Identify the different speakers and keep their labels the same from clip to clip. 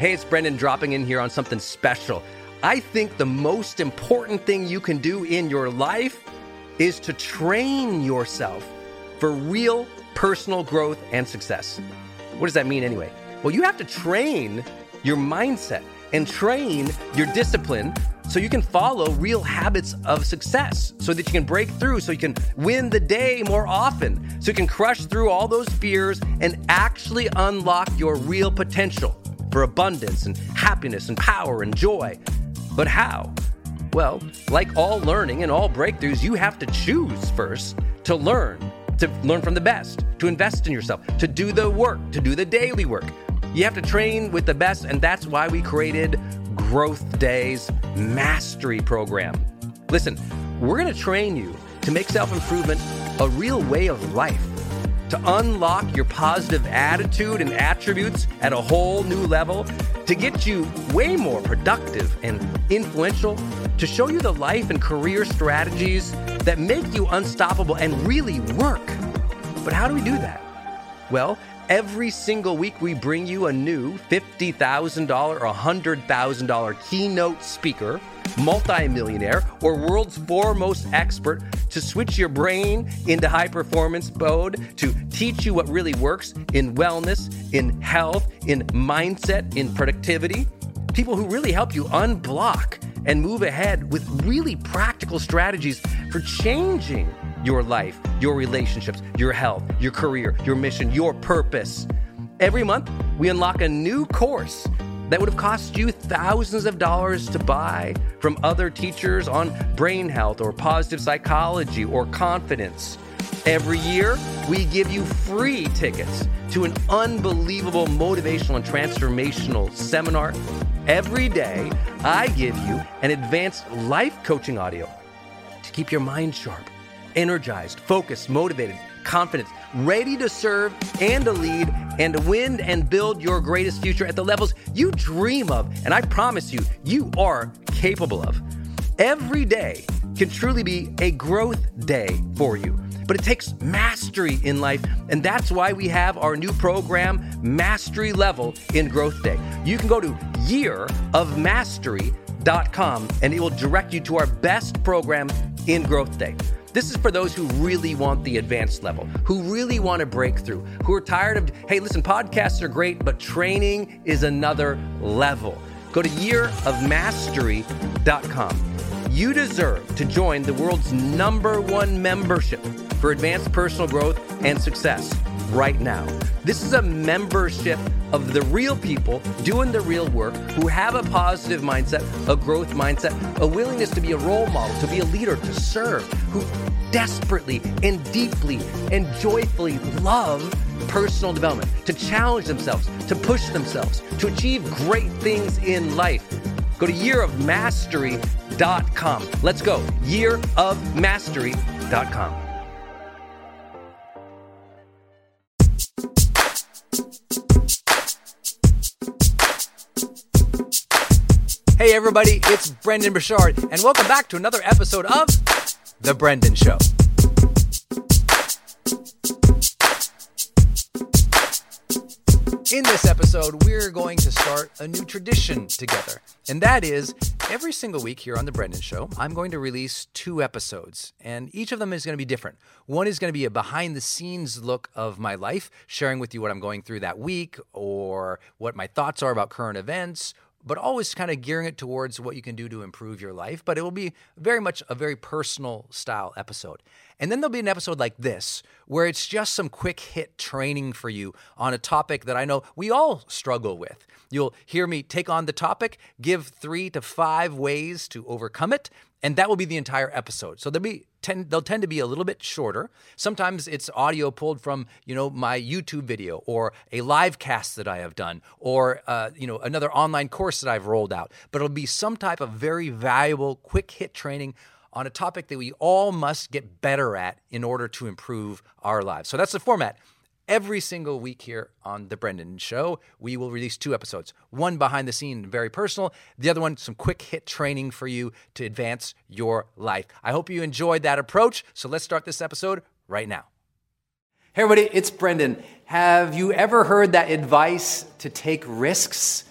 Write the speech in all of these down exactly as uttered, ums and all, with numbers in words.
Speaker 1: Hey, it's Brendan dropping in here on something special. I think the most important thing you can do in your life is to train yourself for real personal growth and success. What does that mean anyway? Well, you have to train your mindset and train your discipline so you can follow real habits of success, so that you can break through, so you can win the day more often, so you can crush through all those fears and actually unlock your real potential for abundance and happiness and power and joy. But how? Well, like all learning and all breakthroughs, you have to choose first to learn, to learn from the best, to invest in yourself, to do the work, to do the daily work. You have to train with the best, and that's why we created Growth Day's Mastery Program. Listen, we're going to train you to make self-improvement a real way of life, to unlock your positive attitude and attributes at a whole new level, to get you way more productive and influential, to show you the life and career strategies that make you unstoppable and really work. But how do we do that? Well, every single week we bring you a new fifty thousand dollars or one hundred thousand dollars keynote speaker, multimillionaire, or world's foremost expert to switch your brain into high performance mode, to teach you what really works in wellness, in health, in mindset, in productivity. People who really help you unblock and move ahead with really practical strategies for changing your life, your relationships, your health, your career, your mission, your purpose. Every month, we unlock a new course that would have cost you thousands of dollars to buy from other teachers on brain health or positive psychology or confidence. Every year, we give you free tickets to an unbelievable motivational and transformational seminar. Every day, I give you an advanced life coaching audio to keep your mind sharp, energized, focused, motivated, confident, ready to serve and to lead and to win and build your greatest future at the levels you dream of. And I promise you, you are capable of. Every day can truly be a growth day for you. But it takes mastery in life, and that's why we have our new program, Mastery Level in Growth Day. You can go to year of mastery dot com, and it will direct you to our best program in Growth Day. This is for those who really want the advanced level, who really want to break through, who are tired of, hey, listen, podcasts are great, but training is another level. Go to year of mastery dot com. You deserve to join the world's number one membership for advanced personal growth and success right now. This is a membership of the real people doing the real work, who have a positive mindset, a growth mindset, a willingness to be a role model, to be a leader, to serve, who desperately and deeply and joyfully love personal development, to challenge themselves, to push themselves, to achieve great things in life. Go to year of mastery dot com. Let's go. year of mastery dot com. Hey everybody, it's Brendan Burchard, and welcome back to another episode of The Brendan Show. In this episode, we're going to start a new tradition together, and that is every single week here on The Brendan Show, I'm going to release two episodes, and each of them is going to be different. One is going to be a behind-the-scenes look of my life, sharing with you what I'm going through that week or what my thoughts are about current events, but always kind of gearing it towards what you can do to improve your life. But it will be very much a very personal style episode. And then there'll be an episode like this, where it's just some quick hit training for you on a topic that I know we all struggle with. You'll hear me take on the topic, give three to five ways to overcome it, and that will be the entire episode. So they'll be tend, they'll tend to be a little bit shorter. Sometimes it's audio pulled from, you know, my YouTube video or a live cast that I have done or, uh, you know, another online course that I've rolled out. But it'll be some type of very valuable, quick hit training on a topic that we all must get better at in order to improve our lives. So that's the format. Every single week here on The Brendan Show, we will release two episodes. One behind the scene, very personal. The other one, some quick hit training for you to advance your life. I hope you enjoyed that approach. So let's start this episode right now. Hey everybody, it's Brendan. Have you ever heard that advice to take risks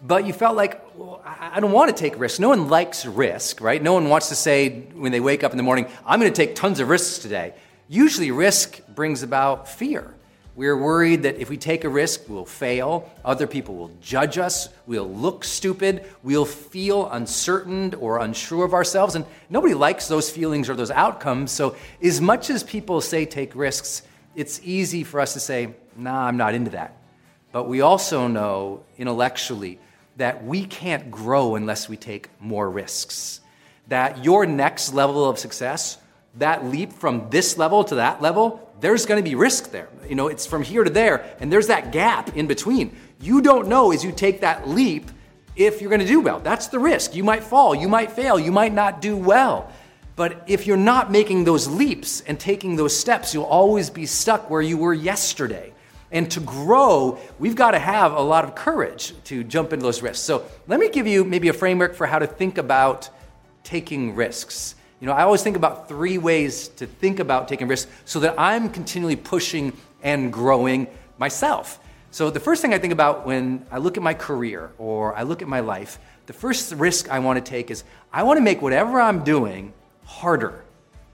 Speaker 2: but you felt like, well, I don't want to take risks. No one likes risk, right? No one wants to say when they wake up in the morning, I'm going to take tons of risks today. Usually risk brings about fear. We're worried that if we take a risk, we'll fail. Other people will judge us. We'll look stupid. We'll feel uncertain or unsure of ourselves. And nobody likes those feelings or those outcomes. So as much as people say take risks, it's easy for us to say, nah, I'm not into that. But we also know intellectually that we can't grow unless we take more risks. That your next level of success, that leap from this level to that level, there's going to be risk there. You know, it's from here to there, and there's that gap in between. You don't know as you take that leap if you're going to do well. That's the risk. You might fall, you might fail, you might not do well. But if you're not making those leaps and taking those steps, you'll always be stuck where you were yesterday. And to grow, we've got to have a lot of courage to jump into those risks. So let me give you maybe a framework for how to think about taking risks. You know, I always think about three ways to think about taking risks so that I'm continually pushing and growing myself. So the first thing I think about when I look at my career or I look at my life, the first risk I want to take is I want to make whatever I'm doing harder.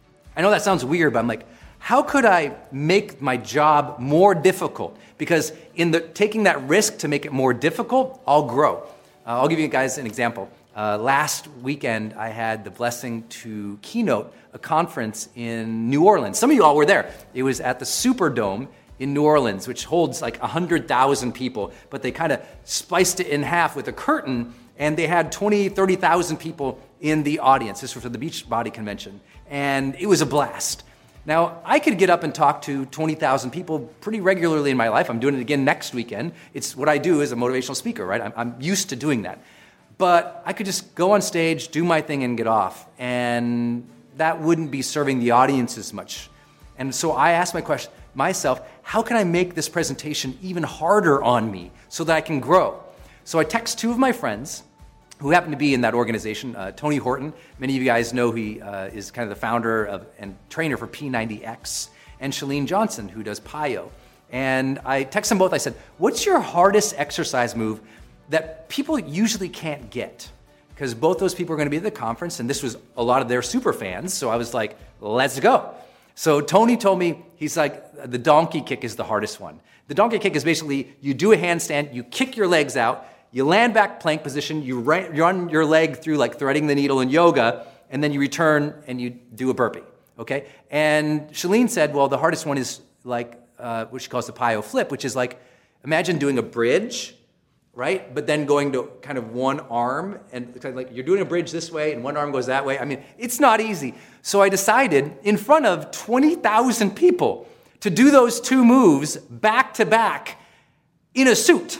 Speaker 2: I know that sounds weird, but I'm like, how could I make my job more difficult? Because in the taking that risk to make it more difficult, I'll grow. Uh, I'll give you guys an example. Uh, last weekend, I had the blessing to keynote a conference in New Orleans. Some of you all were there. It was at the Superdome in New Orleans, which holds like one hundred thousand people, but they kind of spliced it in half with a curtain, and they had twenty, thirty thousand people in the audience. This was for the Beachbody Convention, and it was a blast. Now, I could get up and talk to twenty thousand people pretty regularly in my life. I'm doing it again next weekend. It's what I do as a motivational speaker, right? I'm, I'm used to doing that. But I could just go on stage, do my thing, and get off. And that wouldn't be serving the audience as much. And so I asked my question, myself, how can I make this presentation even harder on me so that I can grow? So I text two of my friends who happen to be in that organization, uh, Tony Horton. Many of you guys know he uh, is kind of the founder of and trainer for P ninety X. And Chalene Johnson, who does P I O. And I text them both. I said, what's your hardest exercise move that people usually can't get? Because both those people are going to be at the conference, and this was a lot of their super fans, so I was like, let's go. So Tony told me, he's like, the donkey kick is the hardest one. The donkey kick is basically, you do a handstand, you kick your legs out, you land back plank position, you run your leg through like threading the needle in yoga, and then you return and you do a burpee, okay? And Chalene said, well, the hardest one is like, uh, what she calls the P I O flip, which is like, imagine doing a bridge, right? But then going to kind of one arm, and it's like you're doing a bridge this way and one arm goes that way. I mean, it's not easy. So I decided in front of twenty thousand people to do those two moves back to back in a suit.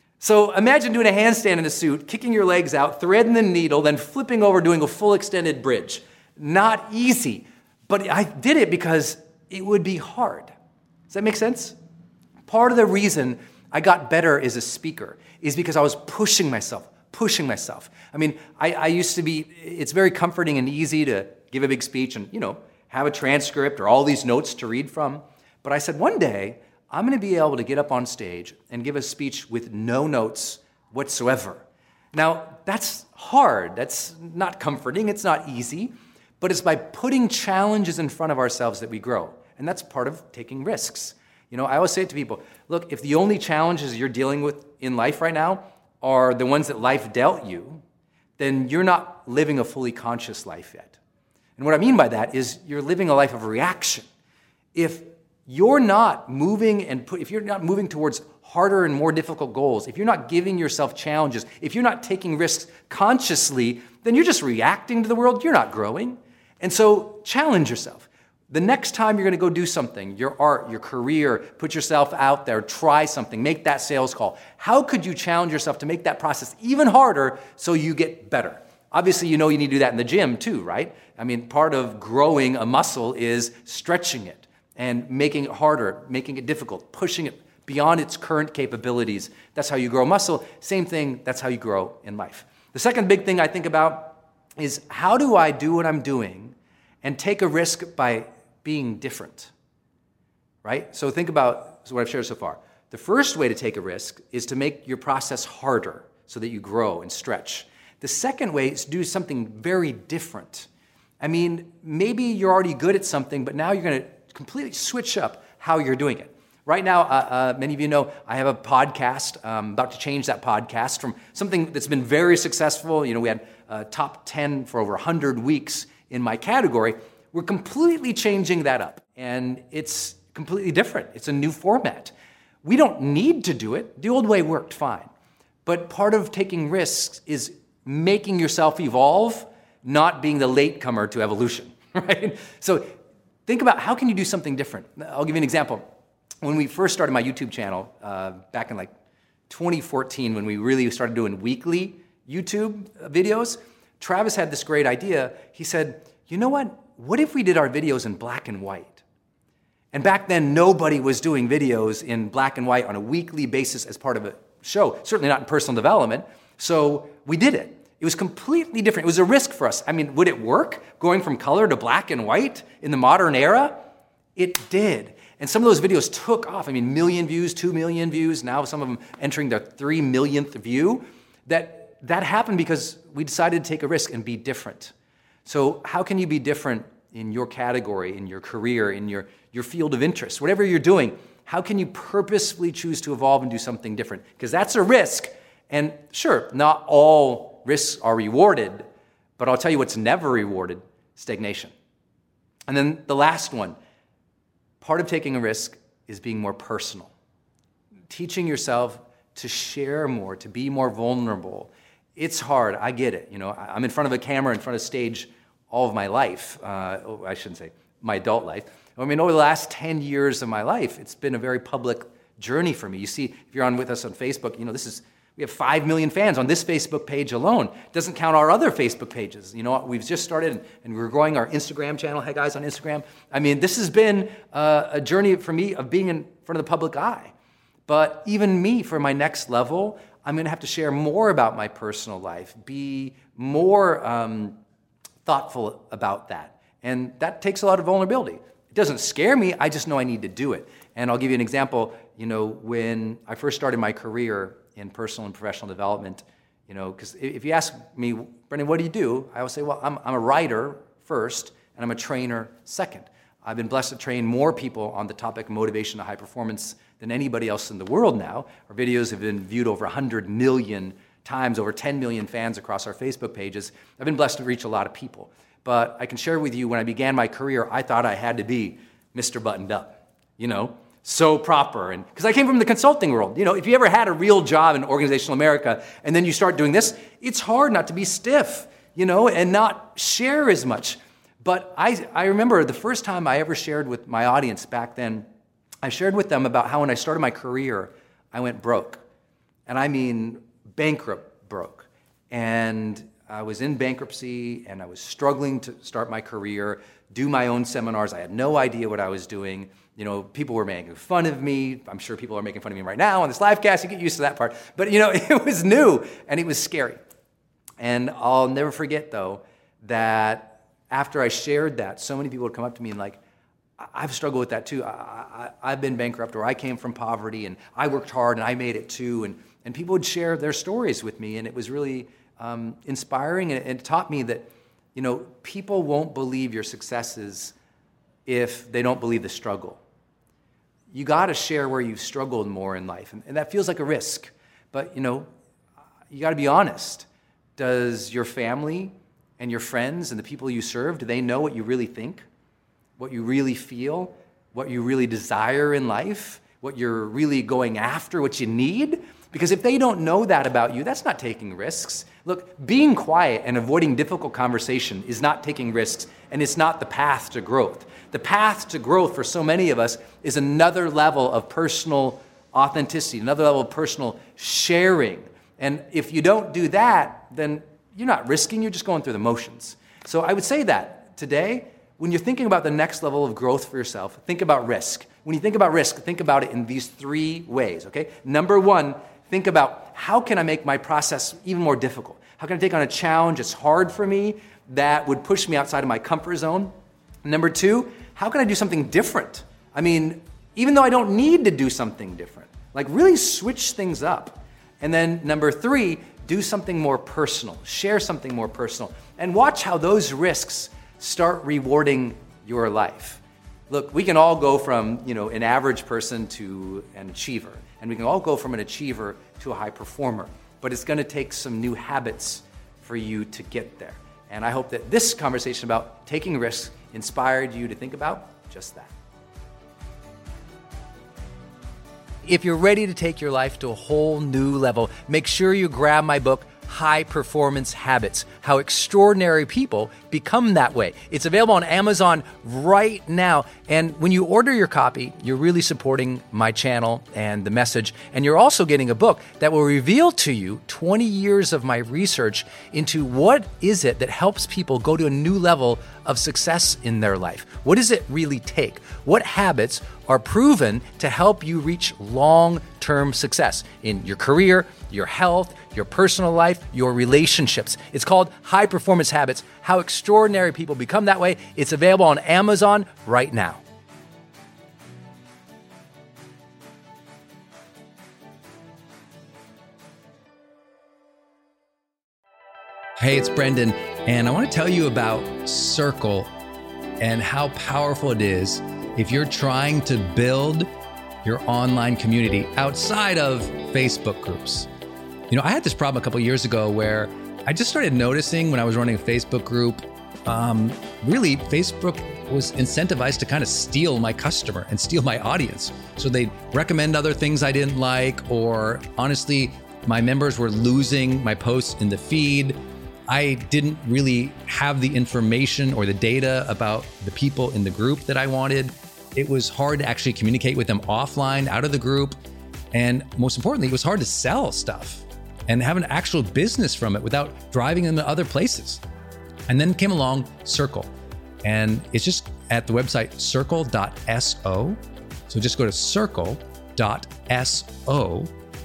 Speaker 2: So imagine doing a handstand in a suit, kicking your legs out, threading the needle, then flipping over, doing a full extended bridge. Not easy, but I did it because it would be hard. Does that make sense? Part of the reason I got better as a speaker is because I was pushing myself, pushing myself. I mean, I, I used to be, it's very comforting and easy to give a big speech and, you know, have a transcript or all these notes to read from. But I said, one day, I'm going to be able to get up on stage and give a speech with no notes whatsoever. Now, that's hard. That's not comforting. It's not easy. But it's by putting challenges in front of ourselves that we grow. And that's part of taking risks. You know, I always say it to people, look, if the only challenges you're dealing with in life right now are the ones that life dealt you, then you're not living a fully conscious life yet. And what I mean by that is you're living a life of reaction. If you're not moving and put, if you're not moving towards harder and more difficult goals, if you're not giving yourself challenges, if you're not taking risks consciously, then you're just reacting to the world. You're not growing. And so challenge yourself. The next time you're going to go do something, your art, your career, put yourself out there, try something, make that sales call. How could you challenge yourself to make that process even harder so you get better? Obviously, you know you need to do that in the gym too, right? I mean, part of growing a muscle is stretching it and making it harder, making it difficult, pushing it beyond its current capabilities. That's how you grow muscle. Same thing, that's how you grow in life. The second big thing I think about is how do I do what I'm doing and take a risk by being different, right? So think about what I've shared so far. The first way to take a risk is to make your process harder so that you grow and stretch. The second way is to do something very different. I mean, maybe you're already good at something, but now you're going to completely switch up how you're doing it. Right now, uh, uh, many of you know I have a podcast. I'm about to change that podcast from something that's been very successful. You know, we had uh, top ten for over one hundred weeks in my category. We're completely changing that up, and it's completely different. It's a new format. We don't need to do it. The old way worked fine. But part of taking risks is making yourself evolve, not being the latecomer to evolution, right? So think about how can you do something different. I'll give you an example. When we first started my YouTube channel uh, back in like twenty fourteen, when we really started doing weekly YouTube videos, Travis had this great idea. He said, you know what? What if we did our videos in black and white? And back then, nobody was doing videos in black and white on a weekly basis as part of a show, certainly not in personal development. So we did it. It was completely different. It was a risk for us. I mean, would it work going from color to black and white in the modern era? It did. And some of those videos took off. I mean, million views, two million views, now some of them entering their three millionth view. That, that happened because we decided to take a risk and be different. So how can you be different in your category, in your career, in your, your field of interest, whatever you're doing? How can you purposefully choose to evolve and do something different? Because that's a risk. And sure, not all risks are rewarded, but I'll tell you what's never rewarded: stagnation. And then the last one, part of taking a risk is being more personal. Teaching yourself to share more, to be more vulnerable. It's hard, I get it. You know, I'm in front of a camera, in front of stage all of my life. Uh, oh, I shouldn't say my adult life. I mean, over the last ten years of my life, it's been a very public journey for me. You see, if you're on with us on Facebook, you know, this is, we have five million fans on this Facebook page alone. Doesn't count our other Facebook pages. You know, we've just started and we're growing our Instagram channel. Hey guys on Instagram. I mean, this has been uh, a journey for me of being in front of the public eye. But even me, for my next level, I'm going to have to share more about my personal life, be more um, thoughtful about that. And that takes a lot of vulnerability. It doesn't scare me. I just know I need to do it. And I'll give you an example. You know, when I first started my career in personal and professional development, you know, because if you ask me, Brendan, what do you do? I will say, well, I'm, I'm a writer first, and I'm a trainer second. I've been blessed to train more people on the topic of motivation to high performance than anybody else in the world now. Our videos have been viewed over one hundred million times, over ten million fans across our Facebook pages. I've been blessed to reach a lot of people. But I can share with you, when I began my career, I thought I had to be Mister Buttoned Up, you know? So proper, and because I came from the consulting world. You know, if you ever had a real job in organizational America and then you start doing this, it's hard not to be stiff, you know, and not share as much. But I, I remember the first time I ever shared with my audience back then, I shared with them about how when I started my career, I went broke. And I mean bankrupt broke. And I was in bankruptcy and I was struggling to start my career, do my own seminars. I had no idea what I was doing. You know, people were making fun of me. I'm sure people are making fun of me right now on this live cast. You get used to that part. But, you know, it was new and it was scary. And I'll never forget, though, that after I shared that, so many people would come up to me and like, I've struggled with that too. I, I, I've been bankrupt, or I came from poverty and I worked hard and I made it too. And, and people would share their stories with me, and it was really um, inspiring, and it, it taught me that, you know, people won't believe your successes if they don't believe the struggle. You got to share where you've struggled more in life, and, and that feels like a risk. But, you know, you got to be honest. Does your family and your friends and the people you serve, do they know what you really think, what you really feel, what you really desire in life, what you're really going after, what you need? Because if they don't know that about you, that's not taking risks. Look, being quiet and avoiding difficult conversation is not taking risks, and it's not the path to growth. The path to growth for so many of us is another level of personal authenticity, another level of personal sharing. And if you don't do that, then you're not risking, you're just going through the motions. So I would say that today, when you're thinking about the next level of growth for yourself, think about risk. When you think about risk, think about it in these three ways, okay? Number one, think about how can I make my process even more difficult? How can I take on a challenge that's hard for me, that would push me outside of my comfort zone? Number two, how can I do something different? I mean, even though I don't need to do something different, like really switch things up. And then number three, do something more personal, share something more personal, and watch how those risks start rewarding your life. Look, we can all go from, you know, an average person to an achiever, and we can all go from an achiever to a high performer, but it's gonna take some new habits for you to get there. And I hope that this conversation about taking risks inspired you to think about just that. If you're ready to take your life to a whole new level, make sure you grab my book, High Performance Habits, How Extraordinary People Become That Way. It's available on Amazon right now. And when you order your copy, you're really supporting my channel and the message. And you're also getting a book that will reveal to you twenty years of my research into what is it that helps people go to a new level of success in their life. What does it really take? What habits are proven to help you reach long-term success in your career, your health, your personal life, your relationships? It's called High Performance Habits, How Extraordinary People Become That Way. It's available on Amazon right now. Hey, it's Brendan, and I want to tell you about Circle and how powerful it is if you're trying to build your online community outside of Facebook groups. You know, I had this problem a couple years ago where I just started noticing when I was running a Facebook group, um, really Facebook was incentivized to kind of steal my customer and steal my audience. So they'd recommend other things I didn't like, or honestly, my members were losing my posts in the feed. I didn't really have the information or the data about the people in the group that I wanted. It was hard to actually communicate with them offline, out of the group. And most importantly, it was hard to sell stuff and have an actual business from it without driving them to other places. And then came along Circle. And it's just at the website circle dot so. So just go to circle dot so.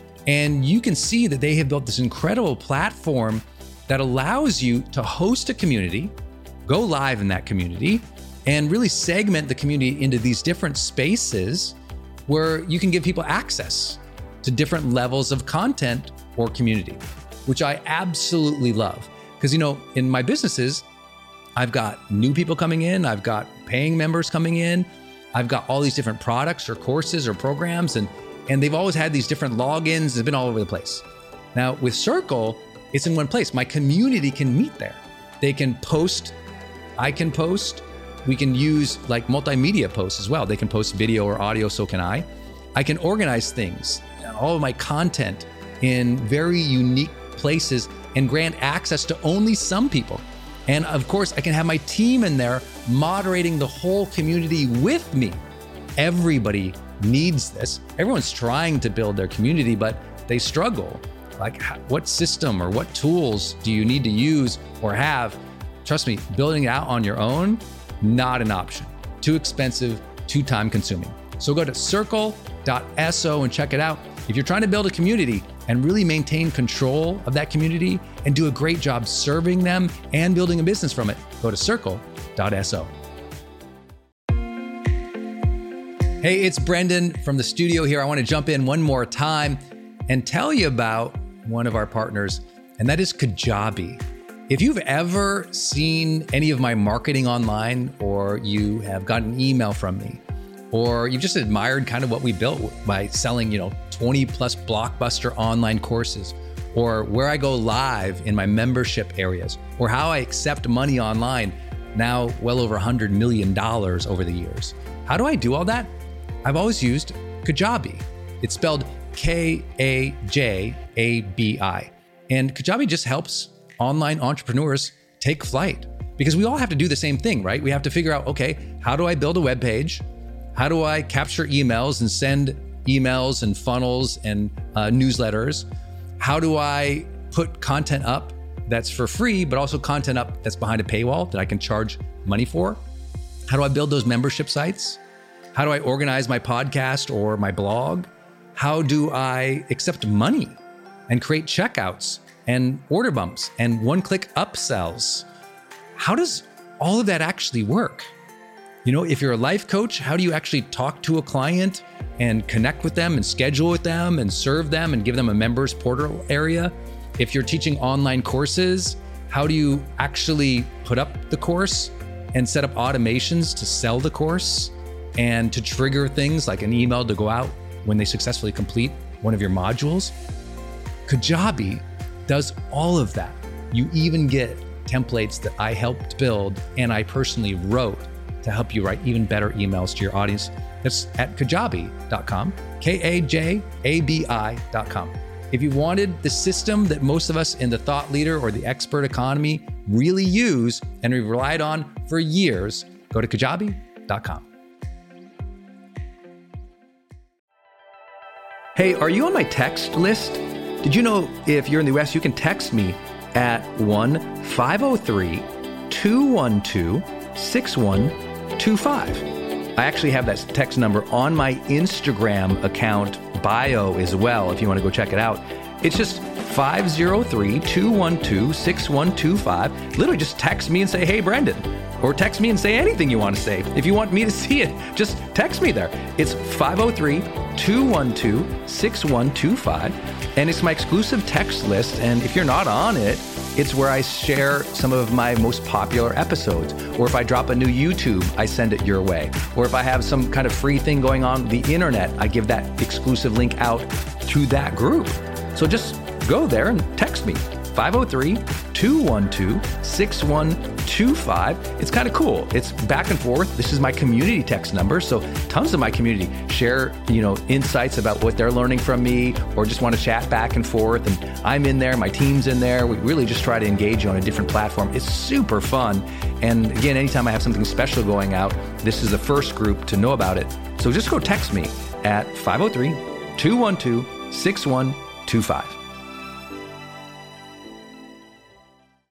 Speaker 2: And you can see that they have built this incredible platform that allows you to host a community, go live in that community, and really segment the community into these different spaces where you can give people access to different levels of content or community, which I absolutely love. Because, you know, in my businesses, I've got new people coming in, I've got paying members coming in, I've got all these different products or courses or programs, and, and they've always had these different logins, they've been all over the place. Now with Circle, it's in one place. My community can meet there. They can post, I can post, we can use like multimedia posts as well. They can post video or audio, so can I. I can organize things, all of my content in very unique places and grant access to only some people. And of course, I can have my team in there moderating the whole community with me. Everybody needs this. Everyone's trying to build their community, but they struggle. Like, what system or what tools do you need to use or have? Trust me, building it out on your own, not an option. Too expensive, too time consuming. So go to circle dot so and check it out. If you're trying to build a community and really maintain control of that community and do a great job serving them and building a business from it, go to circle dot so. Hey, it's Brendan from the studio here. I want to jump in one more time and tell you about one of our partners, and that is Kajabi. If you've ever seen any of my marketing online, or you have gotten an email from me, or you've just admired kind of what we built by selling, you know, twenty plus blockbuster online courses, or where I go live in my membership areas, or how I accept money online, now well over one hundred million dollars over the years. How do I do all that? I've always used Kajabi. It's spelled K A J A B I. And Kajabi just helps online entrepreneurs take flight, because we all have to do the same thing, right? We have to figure out, okay, how do I build a web page? How do I capture emails and send emails and funnels and uh, newsletters? How do I put content up that's for free, but also content up that's behind a paywall that I can charge money for? How do I build those membership sites? How do I organize my podcast or my blog? How do I accept money and create checkouts and order bumps and one-click upsells? How does all of that actually work? You know, if you're a life coach, how do you actually talk to a client and connect with them and schedule with them and serve them and give them a members portal area?
Speaker 3: If you're teaching online courses, how do you actually put up the course and set up automations to sell the course and to trigger things like an email to go out when they successfully complete one of your modules? Kajabi does all of that. You even get templates that I helped build and I personally wrote to help you write even better emails to your audience. That's at kajabi dot com, K A J A B I dot com. If you wanted the system that most of us in the thought leader or the expert economy really use and we've relied on for years, go to kajabi dot com.
Speaker 1: Hey, are you on my text list? Did you know if you're in the U S, you can text me at one five oh three, two one two, six one two five. I actually have that text number on my Instagram account bio as well, if you want to go check it out. It's just five oh three, two one two, six one two five. Literally just text me and say, hey, Brendan. Or text me and say anything you want to say. If you want me to see it, just text me there. It's five oh three, two one two, six one two five. And it's my exclusive text list. And if you're not on it, it's where I share some of my most popular episodes. Or if I drop a new YouTube, I send it your way. Or if I have some kind of free thing going on the internet, I give that exclusive link out to that group. So just go there and text me, five oh three, two one two, six one two five. It's kind of cool. It's back and forth. This is my community text number. So tons of my community share, you know, insights about what they're learning from me or just want to chat back and forth. And I'm in there, my team's in there. We really just try to engage you on a different platform. It's super fun. And again, anytime I have something special going out, this is the first group to know about it. So just go text me at five oh three, two one two, six one two five.